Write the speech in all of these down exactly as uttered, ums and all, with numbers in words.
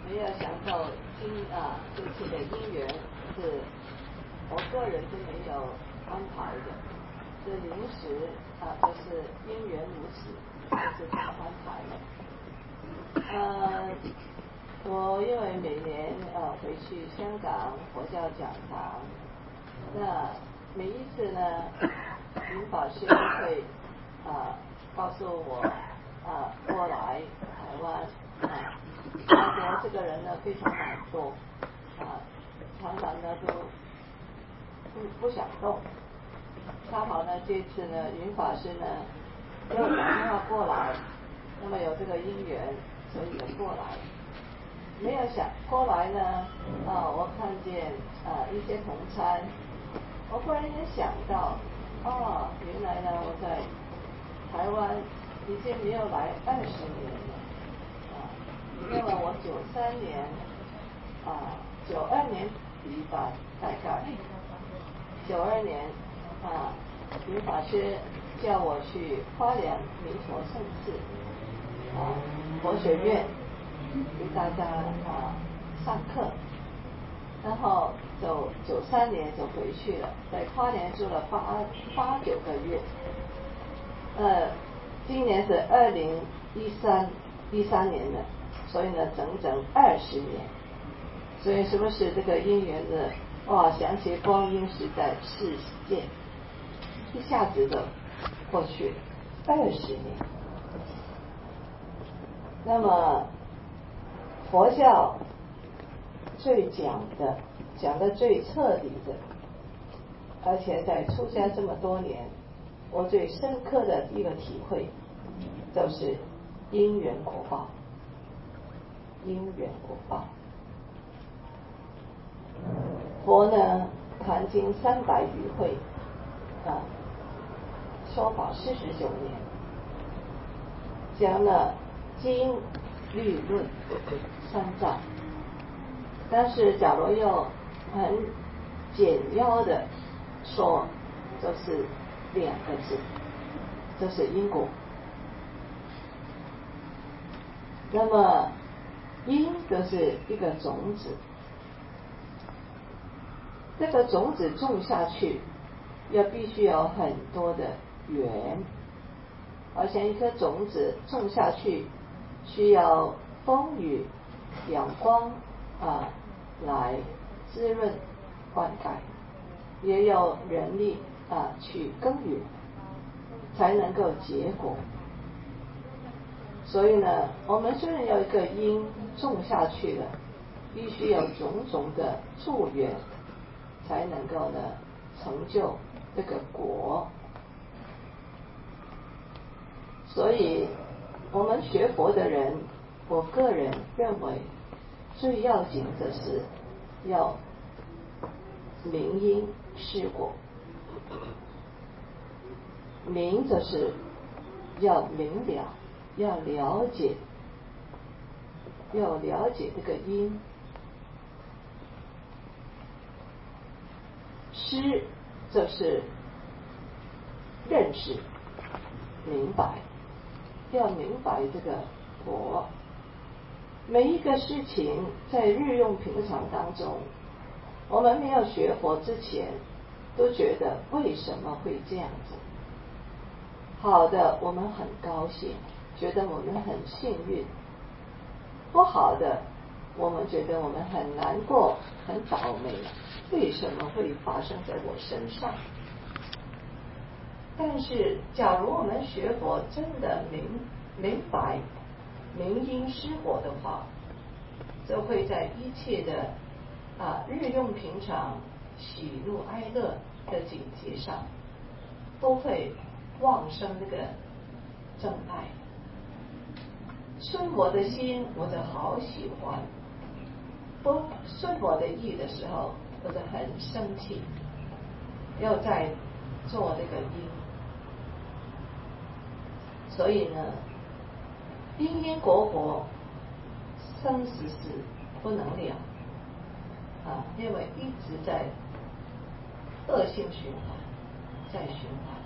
没有想到今啊这次的姻缘是我个人是没有安排的，是临时啊，就是因缘如此，就是这么安排的。呃，我因为每年呃回去香港佛教讲堂，那每一次呢，林法师都会啊、呃、告诉我啊、呃、过来台湾啊。他说这个人呢非常懒惰啊，常常呢都不不想动。刚好呢这次呢云法师呢又打电话过来，那么有这个因缘，所以就过来。没有想过来呢啊，我看见啊一些同参，我忽然间想到，哦，原来呢我在台湾已经没有来二十年了。那么我九三年啊，九二年底吧，大概九二年啊，云法师叫我去花莲弥陀圣寺啊佛学院给大家啊上课，然后就九三年就回去了，在花莲住了八八九个月。呃，今年是二零一三一三年的。所以呢，整整二十年，所以是不是这个因缘的哇？想起光阴时代世界，一下子就过去二十年。那么佛教最讲的、讲的最彻底的，而且在出家这么多年，我最深刻的一个体会，就是因缘果报。因缘果报，佛呢谈经三百余会啊，说法四十九年，讲了经律论三藏。但是假如要很简要的说，就是两个字，就是因果。那么因就是一个种子，这个种子种下去，要必须有很多的缘，好像一颗种子种下去，需要风雨、阳光啊来滋润、灌溉，也有人力啊去耕耘，才能够结果。所以呢，我们虽然有一个因种下去了，必须有种种的助缘，才能够呢成就这个果。所以我们学佛的人，我个人认为最要紧的是要明因识果。明就是要明了，要了解，要了解这个因。识就是认识、明白，要明白这个果。每一个事情在日用平常当中，我们没有学佛之前，都觉得为什么会这样子？好的，我们很高兴，觉得我们很幸运；不好的，我们觉得我们很难过、很倒霉。为什么会发生在我身上？但是，假如我们学佛真的明明白明因识果的话，就会在一切的啊日用平常喜怒哀乐的境界上，都会旺生那个正爱。顺我的心，我就好喜欢；不顺我的意的时候，我就很生气，要再做这个因。所以呢，因因果果，生死死不能了啊！因为一直在恶性循环，在循环。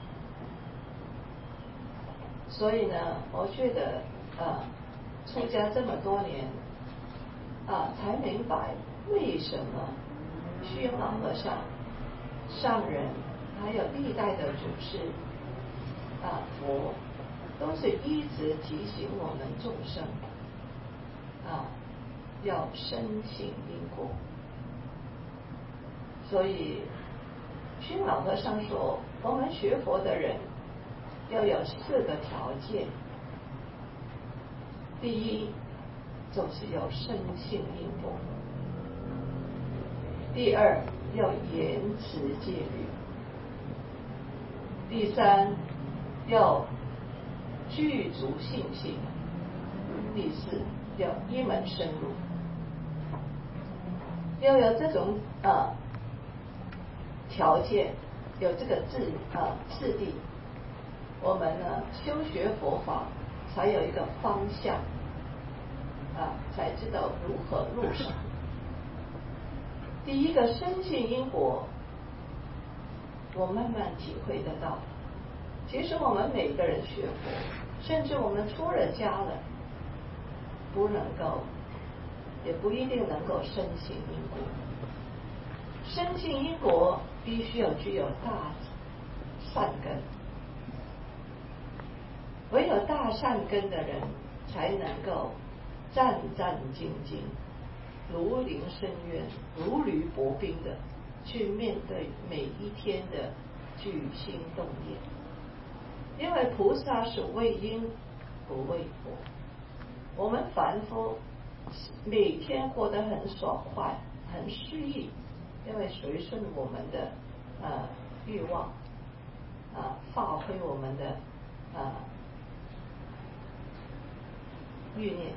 所以呢，我觉得啊，出家这么多年啊才明白为什么虚老和尚、上人还有历代的祖师啊佛都是一直提醒我们众生啊要深信因果。所以虚老和尚说，我们学佛的人要有四个条件。第一，就是要深信因果；第二，要严持戒律；第三，要具足信心；第四，要一门深入。要有这种呃条件，有这个质呃质地，我们呢修学佛法才有一个方向啊，才知道如何入手。第一个深信因果，我慢慢体会得到。其实我们每个人学佛，甚至我们出了家了，不能够，也不一定能够深信因果。深信因果必须要具有大善根，唯有大善根的人才能够战战兢兢、如临深渊、如履薄冰的去面对每一天的举心动念。因为菩萨是为因不为果，我们凡夫每天活得很爽快、很适意，因为随顺我们的呃欲望啊，发挥我们的啊欲念，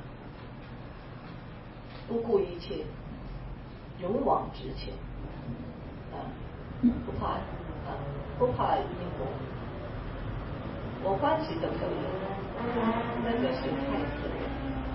不顾一切，勇往直前，啊，不怕啊，不怕因果，我欢喜都可以，那就是太自然。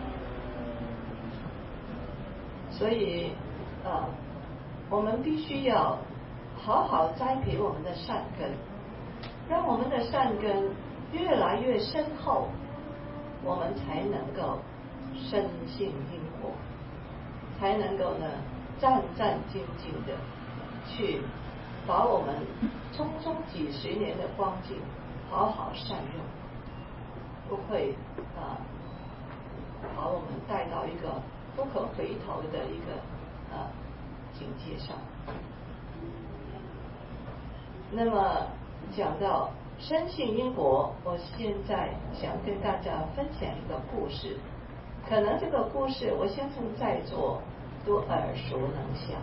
所以啊，我们必须要好好栽培我们的善根，让我们的善根越来越深厚，我们才能够深信因果，才能够呢战战兢兢的去把我们匆匆几十年的光景好好善用，不会啊把我们带到一个不可回头的一个啊境界上。那么讲到深信因果，我现在想跟大家分享一个故事。可能这个故事我相信在座都耳熟能详，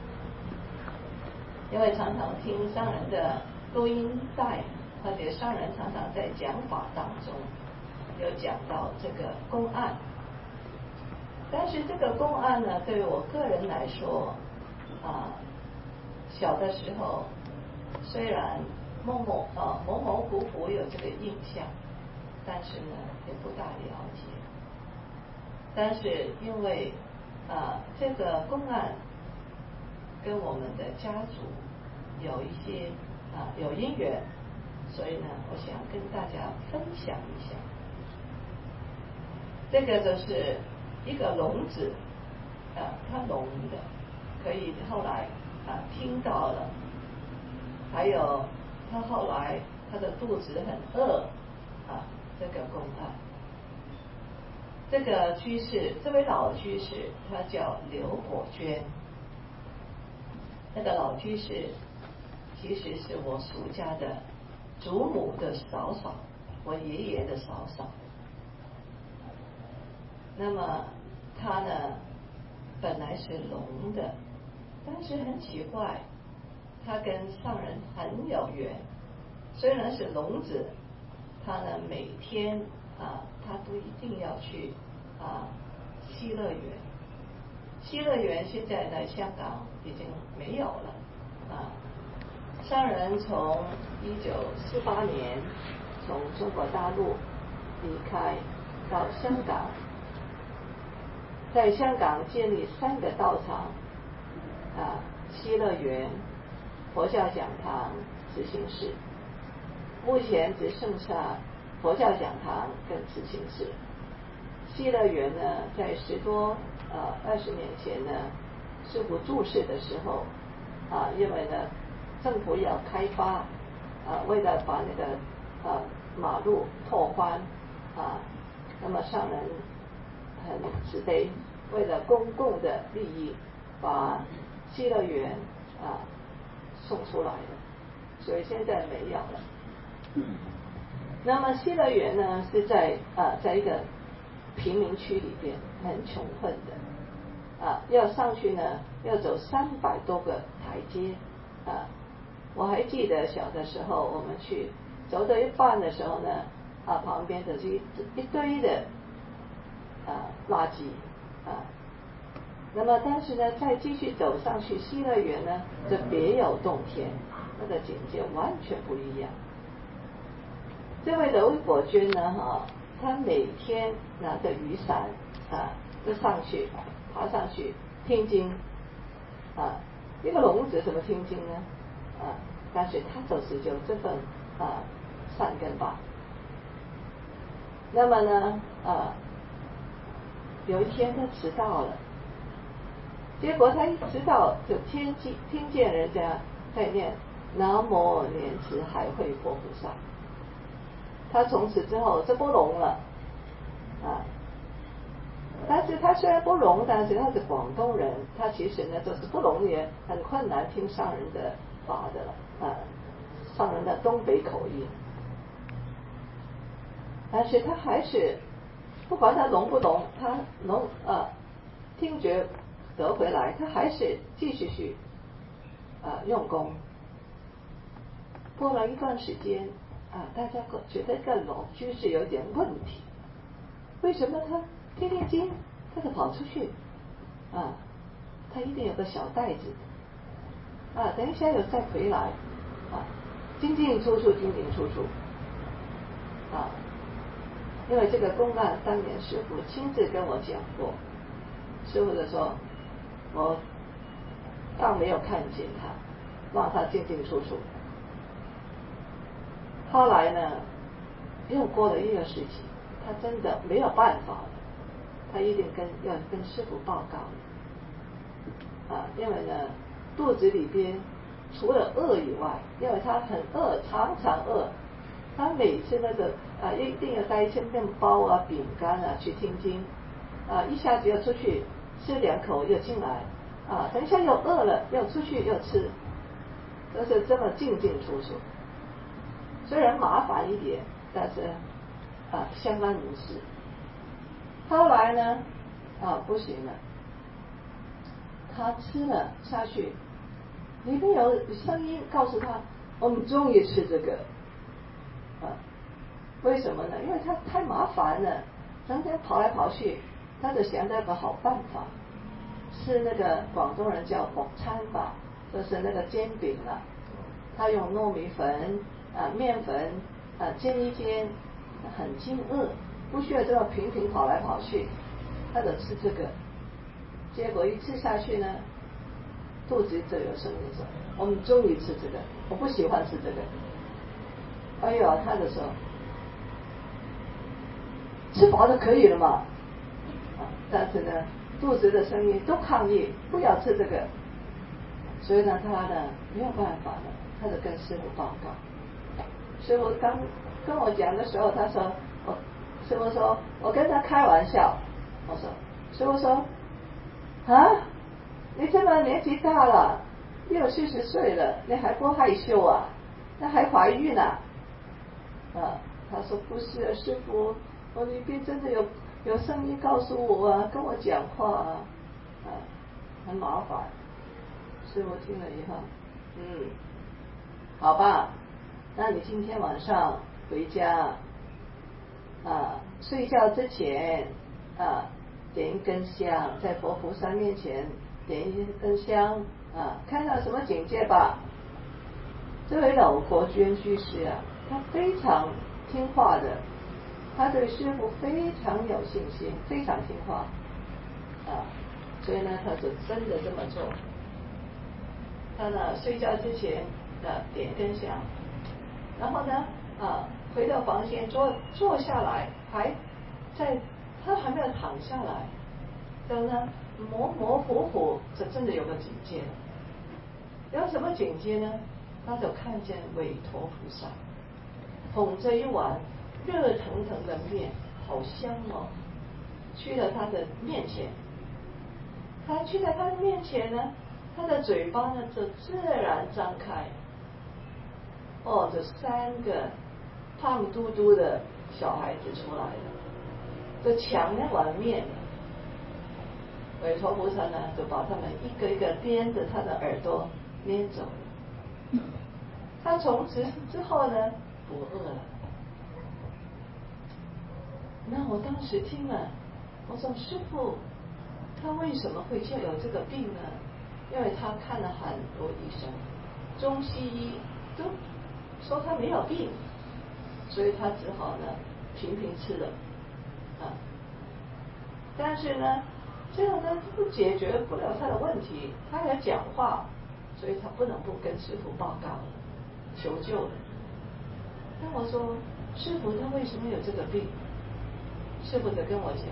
因为常常听上人的录音带，或者上人常常在讲法当中有讲到这个公案。但是这个公案呢，对我个人来说啊，小的时候虽然模模啊模模糊糊有这个印象，但是呢也不大了解。但是因为啊这个公案跟我们的家族有一些啊有因缘，所以呢我想跟大家分享一下。这个就是一个聋子啊，他聋的，可以后来啊听到了，还有他后来他的肚子很饿啊，这个公案。这个居士，这位老居士，他叫刘果娟。那个老居士其实是我俗家的祖母的嫂嫂，我爷爷的嫂嫂。那么他呢，本来是聋的，但是很奇怪，他跟上人很有缘。虽然是聋子，他呢每天啊，他都一定要去啊西乐园。西乐园现在在香港已经没有了啊。上人从一九四八年从中国大陆离开到香港，在香港建立三个道场啊，西乐园、佛教讲堂、慈行寺。目前只剩下佛教讲堂跟慈行寺。西乐园呢，在十多呃二十年前呢，师父住世的时候啊，因为呢政府要开发啊，为了把那个啊马路拓宽啊，那么上人很慈悲，为了公共的利益，把西乐园啊送出来了，所以现在没有了。那么西乐园呢是在啊在一个贫民区里边，很穷困的啊，要上去呢要走三百多个台阶啊。我还记得小的时候，我们去走到一半的时候呢，啊旁边的是一一堆的啊垃圾啊。那么但是呢，再继续走上去西乐园呢，就别有洞天，那个境界完全不一样。这位刘果娟呢，哈，她每天拿着雨伞啊，就上去爬上去听经啊。一个聋子怎么听经呢？啊，但是他就是有这份啊善根吧。那么呢，啊，有一天他迟到了，结果他一迟到就听见听见人家在念南无莲池海会佛菩萨，他从此之后就不聋了啊。但是他虽然不聋，但是他是广东人，他其实呢就是不聋也很困难听上人的法的了啊，上人的东北口音。但是他还是不管他聋不聋，他聋啊听觉得回来，他还是继续去啊用功。过了一段时间啊，大家觉得这个老居士有点问题，为什么他听听经他就跑出去啊？他一定有个小袋子啊，等一下有再回来啊，进进出出，进进出出啊。因为这个公案当年师父亲自跟我讲过，师父就说我倒没有看见他，让他进进出出。后来呢，又过了一个时期，他真的没有办法了，他一定跟要跟师父报告啊，因为呢肚子里边除了饿以外，因为他很饿，常常饿，他每次那个啊一定要带一些面包啊、饼干啊去听经啊，一下子要出去吃两口又进来啊，等一下又饿了又出去又吃，都是这么进进出出。虽然麻烦一点，但是啊相安无事。后来呢啊不行了，他吃了下去，里面有声音告诉他，我们终于吃这个啊。为什么呢？因为他太麻烦了，整天跑来跑去，他就想到个好办法，吃那个广东人叫薄餐法，就是那个煎饼啊，他用糯米粉啊、面粉啊煎一煎，很经饿，不需要这么频频跑来跑去，他就吃这个。结果一吃下去呢，肚子就有声音说：“我们终于吃这个，我不喜欢吃这个。”哎呦，他就说：“吃饱就可以了嘛。”啊，但是呢，肚子的声音都抗议，不要吃这个。所以呢，他呢没有办法了，他就跟师父报告。师父刚跟我讲的时候，他说：“我师父说，我跟他开玩笑。”我说：“师父说，啊，你这么年纪大了，六七十岁了，你还不害羞啊？那还怀孕呢？”啊，他说：“不是啊，师父，我里边真的有有声音告诉我啊，跟我讲话啊，啊，很麻烦。”师父听了以后，嗯，好吧，那你今天晚上回家啊，睡觉之前啊，点一根香，在佛菩萨面前点一根香啊，看到什么境界吧。这位老国娟居士啊，他非常听话的，他对师父非常有信心，非常听话啊，所以呢，他是真的这么做。他呢睡觉之前的点根香，然后呢啊回到房间坐坐下来，还在他还没有躺下来， 等呢模模糊糊，这真的有个警戒。有什么警戒呢？他就看见韦陀菩萨捧着一碗热腾腾的面，好香哦，去了他的面前。他去了他的面前呢，他的嘴巴呢就自然张开。哦，这三个胖嘟嘟的小孩子出来了，就抢那碗面。韦陀菩萨呢，就把他们一个一个掂着他的耳朵捏走了。他从此之后呢，不饿了。那我当时听了，我说师父，他为什么会就有这个病呢？因为他看了很多医生，中西医都说他没有病，所以他只好呢频频吃了啊。但是呢，这样呢不解决不了他的问题，他要讲话，所以他不能不跟师父报告了，求救了。那我说师父，他为什么有这个病？师父就跟我讲，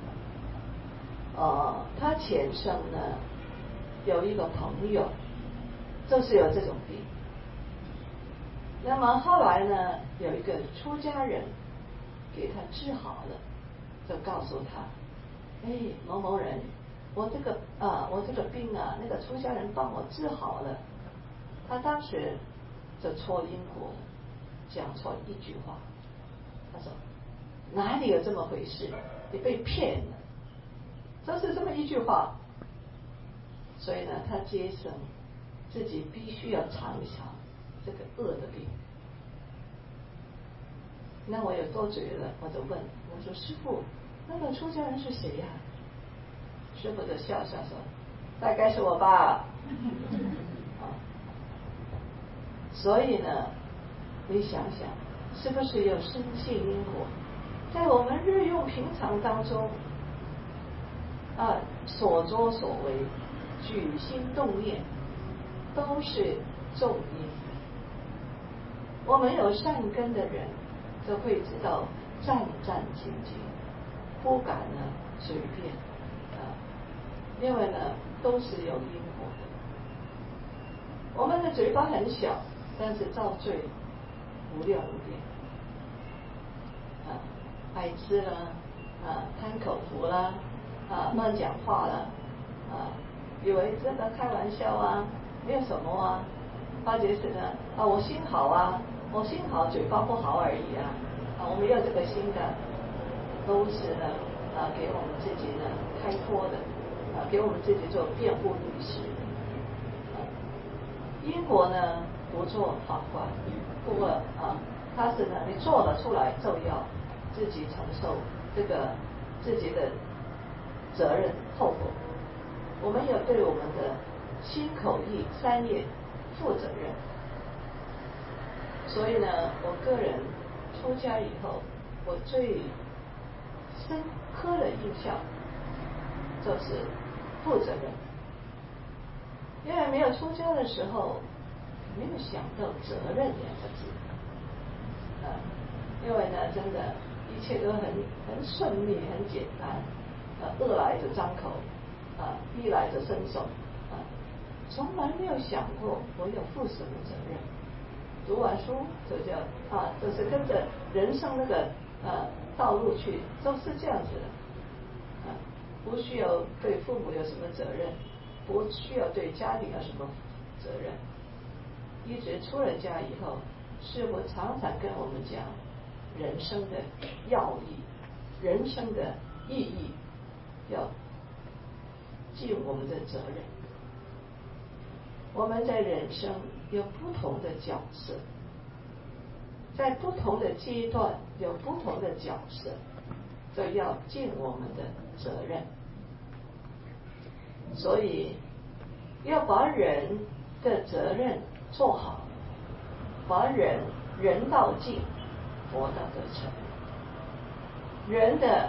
呃，他前生呢有一个朋友，就是有这种病。那么后来呢，有一个出家人给他治好了，就告诉他，哎，某某人，我这个啊，我这个病啊，那个出家人帮我治好了。他当时就戳因果了，讲错一句话，他说哪里有这么回事？你被骗了，就是这么一句话。所以呢，他接生自己必须要尝一尝这个恶的病。那我有多嘴了，我就问，我说师父，那个出家人是谁呀、啊？师父就笑笑说，大概是我爸。啊，所以呢，你想想，是不是有深信因果？在我们日用平常当中，啊，所作所为、举心动念，都是种因。我们有善根的人，就会知道战战兢兢，不敢呢随便啊，因为呢都是有因果的。我们的嘴巴很小，但是造罪无量无边啊，爱吃啦，啊，贪口福啦，啊，乱讲话啦，啊，以为真的开玩笑啊，没有什么啊，或者是呢，啊，我心好啊，我心好，嘴巴不好而已啊，啊，我没有这个心的，都是呢，啊，给我们自己呢开脱的，啊，给我们自己做辩护律师。因果呢不做法官，不过啊，他是呢，你做了出来就要自己承受这个自己的责任后果。我们要对我们的心口意三业负责任。所以呢，我个人出家以后，我最深刻的印象就是负责任。因为没有出家的时候，没有想到责任两个字，啊，因为呢，真的，一切都很很顺利，很简单，啊，饿来就张口，啊，衣来就伸手，啊，从来没有想过我要负什么责任。读完书就叫啊，就是跟着人生那个呃道路去，都是这样子的，啊，不需要对父母有什么责任。不需要对家庭有什么责任，一直出了家以后，师父常常跟我们讲人生的要义，人生的意义，要尽我们的责任。我们在人生有不同的角色，在不同的阶段有不同的角色，就要尽我们的责任。所以要把人的责任做好，把人人道尽，佛道得成。人的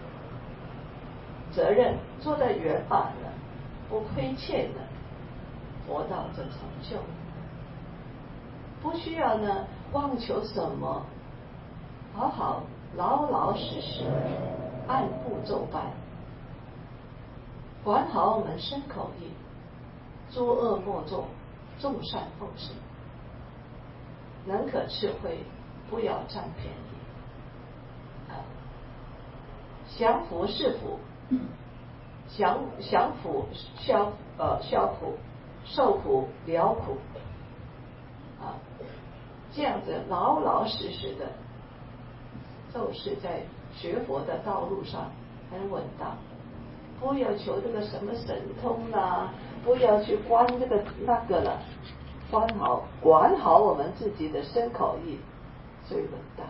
责任做得圆满了，不亏欠了，佛道就成就。不需要呢妄求什么，好好老老实实按部就班， 管好我们身口意，诸恶莫作，众善奉行。能可智慧，不要占便宜。啊，降福是福，降降福消呃消福，受福了苦。啊，这样子老老实实的，就是在学佛的道路上很稳当。不要求这个什么神通啦、啊，不要去观这个那个了，管好管好我们自己的身口意最稳当。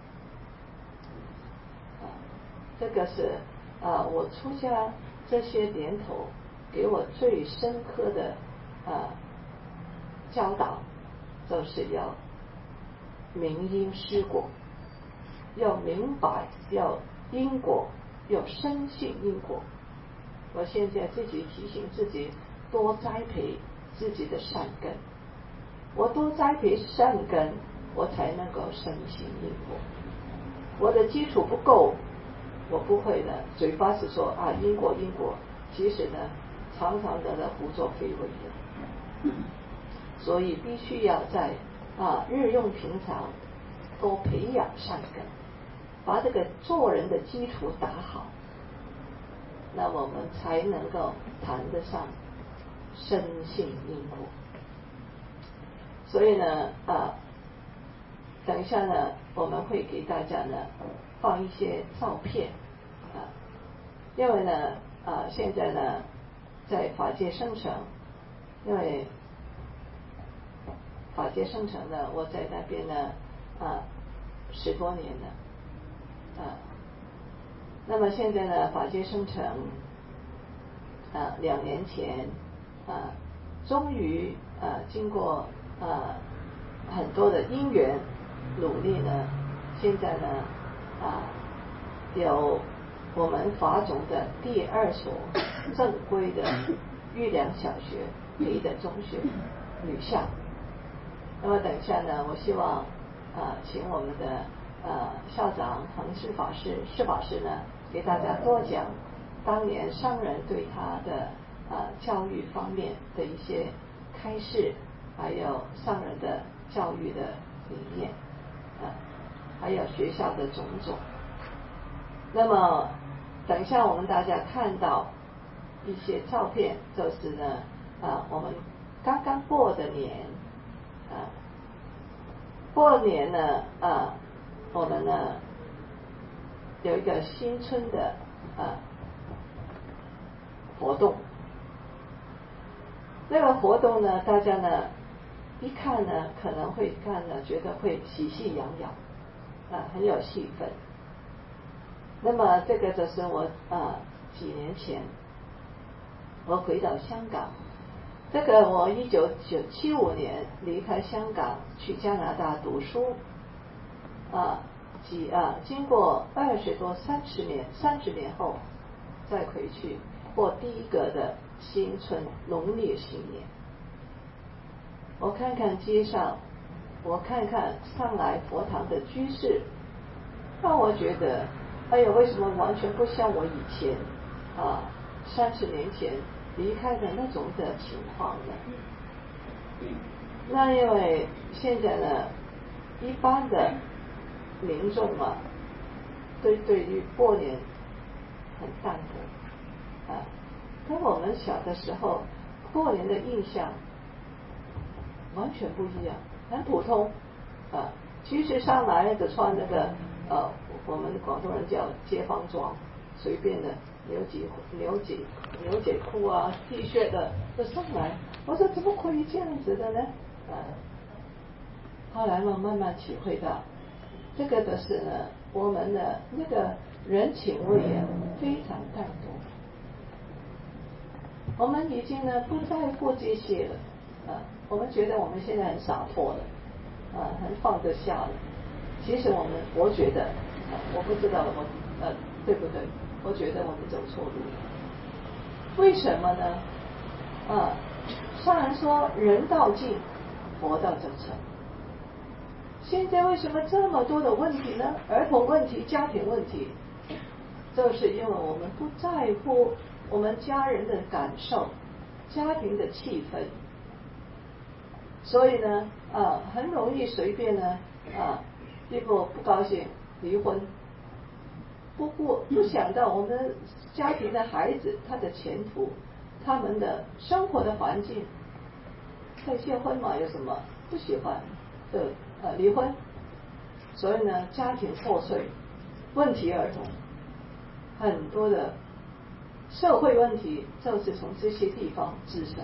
啊，这个是啊，我出家这些年头给我最深刻的啊教导，就是要明因施果，要明白，要因果，要深信因果。我现在自己提醒自己多栽培自己的善根，我多栽培善根，我才能够深信因果。我的基础不够，我不会的，嘴巴是说啊因果因果，其实呢常常的胡作非为的。所以必须要在啊日用平常多培养善根，把这个做人的基础打好，那我们才能够谈得上深信因果。所以呢啊，等一下呢我们会给大家呢放一些照片啊，因为呢啊现在呢在法界生成，因为法界生成呢我在那边呢啊十多年了啊。那么现在呢法界生成啊两年前啊终于啊经过啊很多的因缘努力呢，现在呢啊有我们法种的第二所正规的玉良小学立的中学女校。那么等一下呢我希望啊请我们的呃校长恒释法师释法师呢给大家多讲当年上人对他的呃教育方面的一些开示，还有上人的教育的理念啊，还有学校的种种。那么等一下我们大家看到一些照片，就是呢啊我们刚刚过的年啊，过年呢啊我们呢有一个新春的啊活动。那个活动呢大家呢一看呢可能会看呢觉得会喜气洋洋啊，很有气氛。那么这个就是我啊几年前我回到香港，这个我一九九七五年离开香港去加拿大读书啊，几啊经过二十多三十年三十年后再回去过第一个的新春农历新年。我看看街上，我看看上来佛堂的居士，让我觉得哎呀为什么完全不像我以前啊三十年前离开的那种的情况呢？那因为现在呢一般的民众啊对对于过年很淡薄啊，跟我们小的时候过年的印象完全不一样，很普通啊。其实上来的穿那个呃我们广东人叫街坊装，随便的牛仔牛仔牛仔裤啊 T 恤的就上来，我说怎么可以这样子的呢？啊，后来我慢慢体会到，这个的是呢，我们的那个人情味啊非常淡薄，我们已经呢不在乎这些了啊，我们觉得我们现在很洒脱了啊，很放得下了。其实我们我觉得啊，我不知道我呃对不对，我觉得我们走错路了。为什么呢？啊，上人说人道尽，佛道就成。现在为什么这么多的问题呢？儿童问题、家庭问题，就是因为我们不在乎我们家人的感受、家庭的气氛。所以呢，啊，很容易随便呢，啊，一不不高兴离婚，不顾不想到我们家庭的孩子他的前途，他们的生活的环境，再结婚嘛有什么不喜欢的呃离婚，所以呢家庭破碎，问题儿童，很多的社会问题就是从这些地方滋生。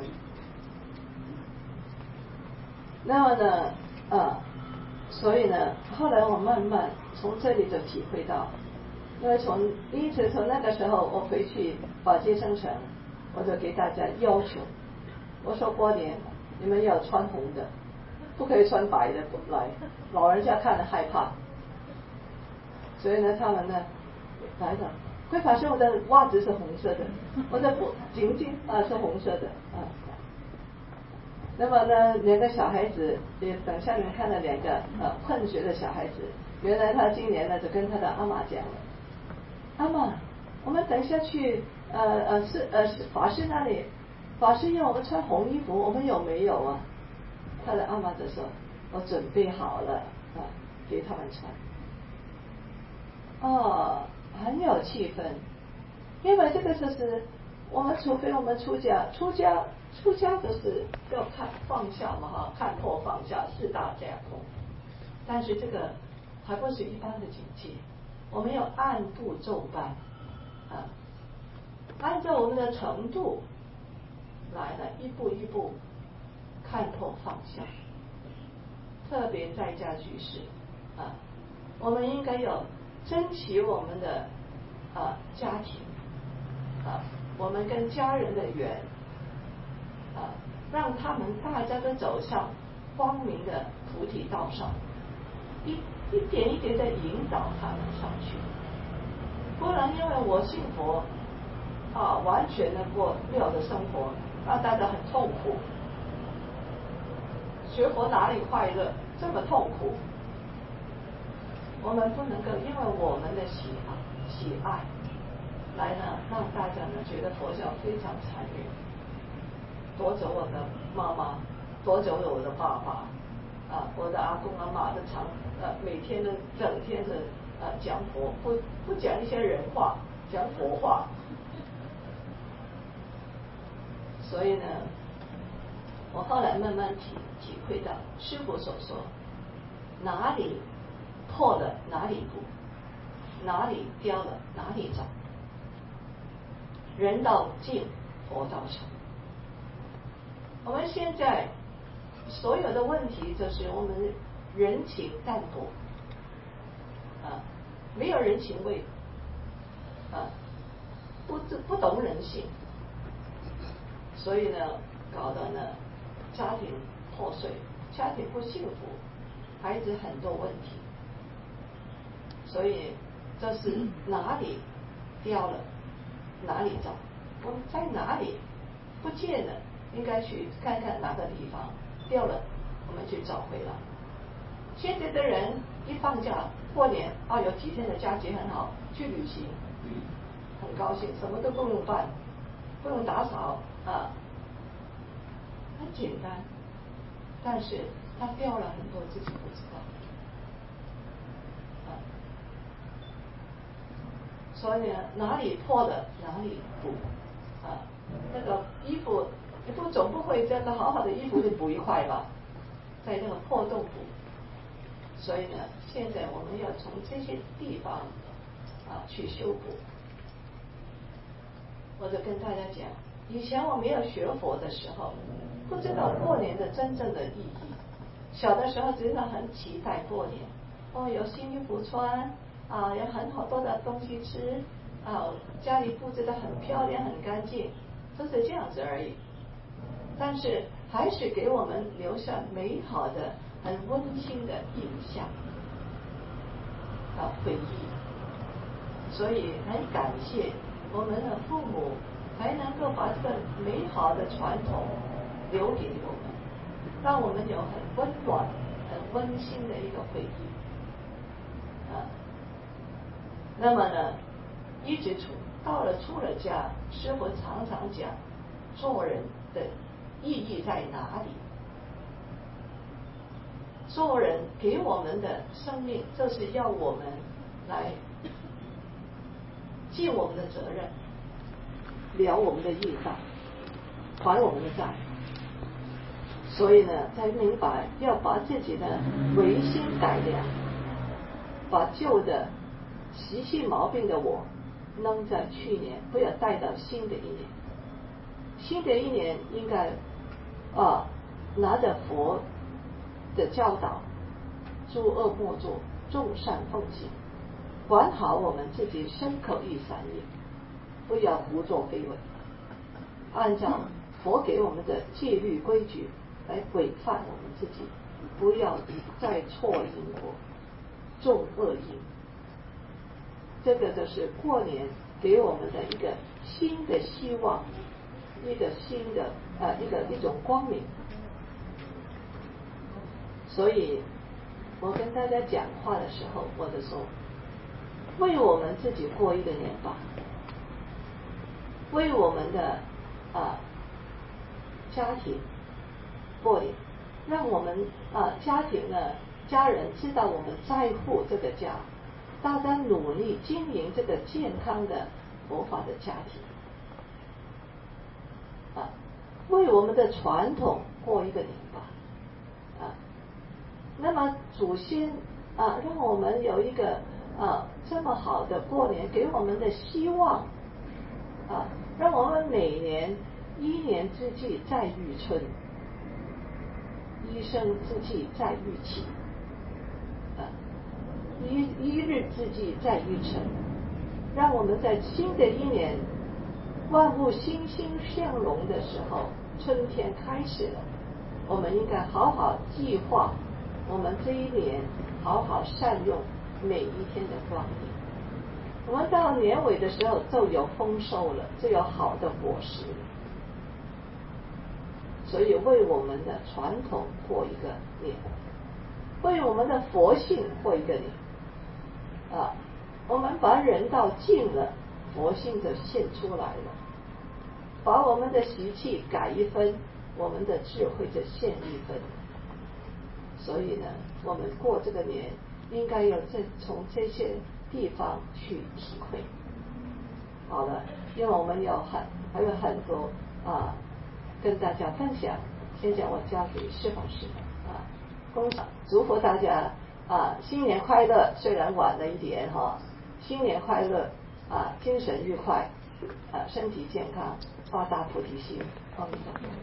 那么呢，啊，所以呢，后来我慢慢从这里就体会到，因为从因此从那个时候我回去法界生成，我就给大家要求，我说过年你们要穿红的，不可以穿白的来，老人家看了害怕。所以呢，他们呢来的，会发现我的袜子是红色的，我的颈巾啊是红色的啊。那么呢，两个小孩子，也等下面看了两个呃混血的小孩子，原来他今年呢就跟他的阿嬷讲了，阿嬷，我们等下去呃呃是呃是法师那里，法师要我们穿红衣服，我们有没有啊？他的阿嬷就说，我准备好了啊，给他们穿。哦，很有气氛，因为这个就是我们除非我们出家，出家。出家就是要看放下嘛哈，看破放下四大皆空。但是这个还不是一般的境界，我们要按部就班啊，按照我们的程度来了，一步一步看破放下。特别在家居士啊，我们应该要珍惜我们的啊家庭啊，我们跟家人的缘。啊，让他们大家都走上光明的菩提道上，一一点一点的引导他们上去。不然，因为我信佛啊，完全的过六的生活，让大家很痛苦。学佛哪里快乐，这么痛苦？我们不能够因为我们的喜爱喜爱来呢，让大家呢觉得佛教非常残忍。夺走我的妈妈，夺走了我的爸爸，啊，我的阿公阿嬷的常呃每天的整天的呃讲佛，不不讲一些人话，讲佛话。所以呢，我后来慢慢体体会到师父所说，哪里破了哪里补，哪里雕了哪里找，人道尽，佛道成。我们现在所有的问题就是我们人情淡薄啊，没有人情味啊，不不懂人性，所以呢，搞得呢家庭破碎，家庭不幸福，孩子很多问题。所以这是哪里掉了哪里找，我们在哪里不见了，应该去看看哪个地方掉了，我们去找回来。现在的人一放假过年啊，有几天的假期很好，去旅行，很高兴，什么都不用办，不用打扫啊，很简单，但是他掉了很多自己不知道啊。所以呢，哪里破了哪里补啊，那个衣服你不总不会这个好好的衣服就补一块吧，在那个破洞补。所以呢，现在我们要从这些地方啊去修补。我就跟大家讲，以前我没有学佛的时候，不知道过年的真正的意义。小的时候只是很期待过年，哦，有新衣服穿啊，有很好多的东西吃啊，家里布置得很漂亮很干净，就是这样子而已。但是还是给我们留下美好的很温馨的印象啊回忆。所以很感谢我们的父母还能够把这个美好的传统留给我们，让我们有很温暖很温馨的一个回忆啊。那么呢，一直到了出了家，师父常常讲做人的意义在哪里？做人给我们的生命，就是要我们来尽我们的责任，了我们的业障，还我们的债。所以呢，才明白要把自己的唯心改良，把旧的习气毛病的我扔在去年，不要带到新的一年。新的一年应该啊，拿着佛的教导，诸恶莫作，众善奉行，管好我们自己身口意三业，不要胡作非为，按照佛给我们的戒律规矩来规范我们自己，不要再错因果，种恶因。这个就是过年给我们的一个新的希望，一个新的呃一个一种光明。所以我跟大家讲话的时候，我就说，为我们自己过一个年吧，为我们的啊家庭过年，让我们啊家庭呢家人知道我们在乎这个家，大家努力经营这个健康的佛法的家庭啊，为我们的传统过一个年吧啊。那么祖先啊，让我们有一个啊这么好的过年，给我们的希望啊，让我们每年一年之计在于春，一生之计在于期啊，一一日之计在于晨，让我们在新的一年万物欣欣向荣的时候，春天开始了，我们应该好好计划我们这一年，好好善用每一天的光阴。我们到年尾的时候就有丰收了，就有好的果实了。所以为我们的传统过一个年，为我们的佛性过一个年啊！我们把人道尽了，佛性就现出来了。把我们的习气改一分，我们的智慧就现一分。所以呢，我们过这个年应该要这从这些地方去体会。好了，因为我们有很还有很多啊跟大家分享，现在我交给释法师啊，恭祝福大家啊新年快乐，虽然晚了一点哈，新年快乐啊，精神愉快啊，身体健康，发大菩提心，阿弥陀佛。